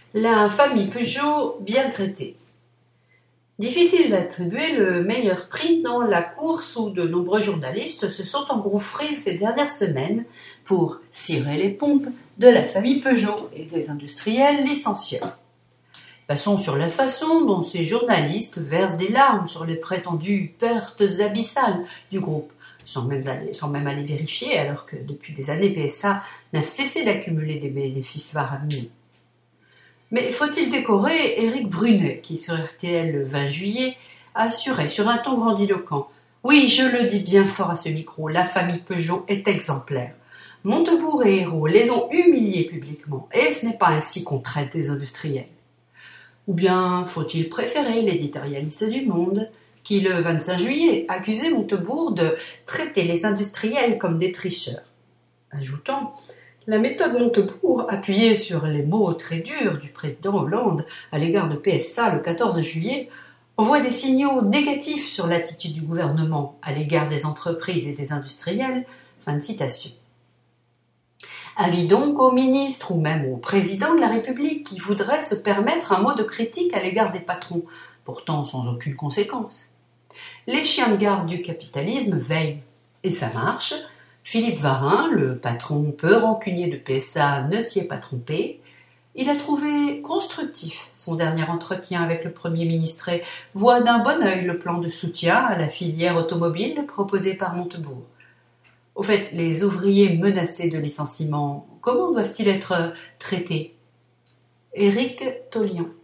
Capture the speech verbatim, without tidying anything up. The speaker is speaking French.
La famille Peugeot bien traitée. Difficile d'attribuer le meilleur prix dans la course où de nombreux journalistes se sont engouffrés ces dernières semaines pour cirer les pompes de la famille Peugeot et des industriels licencieurs. Passons sur la façon dont ces journalistes versent des larmes sur les prétendues pertes abyssales du groupe, sans même aller, sans même aller vérifier, alors que depuis des années P S A n'a cessé d'accumuler des bénéfices faramineux. Mais faut-il décorer Éric Brunet, qui sur R T L le vingt juillet assurait sur un ton grandiloquent « Oui, je le dis bien fort à ce micro, la famille Peugeot est exemplaire. Montebourg et Hérault les ont humiliés publiquement, et ce n'est pas ainsi qu'on traite des industriels. » Ou bien faut-il préférer l'éditorialiste du Monde, qui le vingt-cinq juillet accusait Montebourg de traiter les industriels comme des tricheurs, ajoutant « La méthode Montebourg, appuyée sur les mots très durs du président Hollande à l'égard de P S A le quatorze juillet, envoie des signaux négatifs sur l'attitude du gouvernement à l'égard des entreprises et des industriels. » Fin de citation. Avis donc au ministre ou même au président de la République qui voudrait se permettre un mot de critique à l'égard des patrons, pourtant sans aucune conséquence. Les chiens de garde du capitalisme veillent, et ça marche. Philippe Varin, le patron peu rancunier de P S A, ne s'y est pas trompé. Il a trouvé constructif son dernier entretien avec le Premier ministre et voit d'un bon œil le plan de soutien à la filière automobile proposé par Montebourg. Au fait, les ouvriers menacés de licenciement, comment doivent-ils être traités? Éric Tollian.